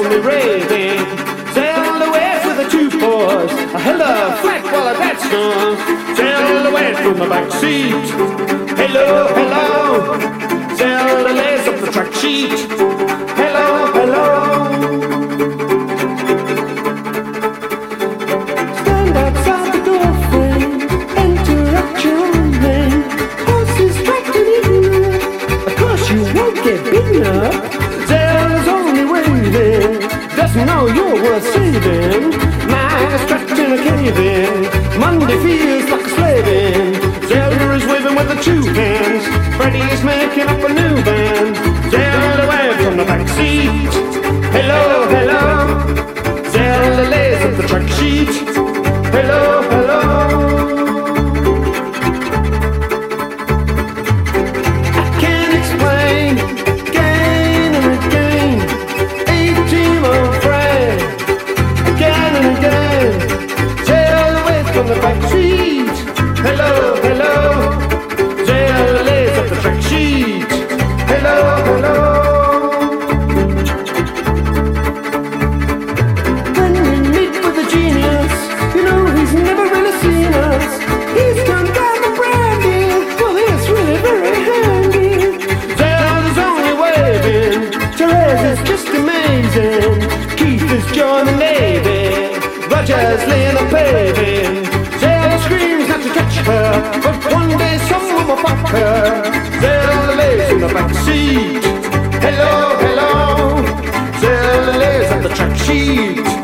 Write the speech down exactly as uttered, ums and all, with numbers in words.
only raving. Sail away with the two fours. A hella flat while a dad snores. Sail away from the back seat. Hello, hello. Sail the lace up the track sheet. Hello, hello. Stand outside the door frame. Interrupt your own lane. Horses trapped in ignorance. Of course you won't get beaten up. Sail is only waving. Doesn't know you're worth saving. Nice trapped in a cave in. Monday feels like a slaving. Zelda is waving with the two hands. Freddy is making up a new band. Zelda away from the back seat. Hello, hello. Zelda lays up the track sheet. Hello, hello. I can't explain. Again and again. A team of Fred. Again and again. Zelda away from the back seat. Hello, hello. Zelda lays up the track sheet. Hello, hello. When we meet with a genius, you know he's never really seen us. He's come down the brandy. Well, it's really very handy. Zelda's only waving. Therese is just amazing. Keith is joining the Navy. Roger's laying the paving. Zelda screams not to touch her, but one day someone will fuck her. Zelda lays in the back seat. Hello, hello. Zelda lays on the track sheet.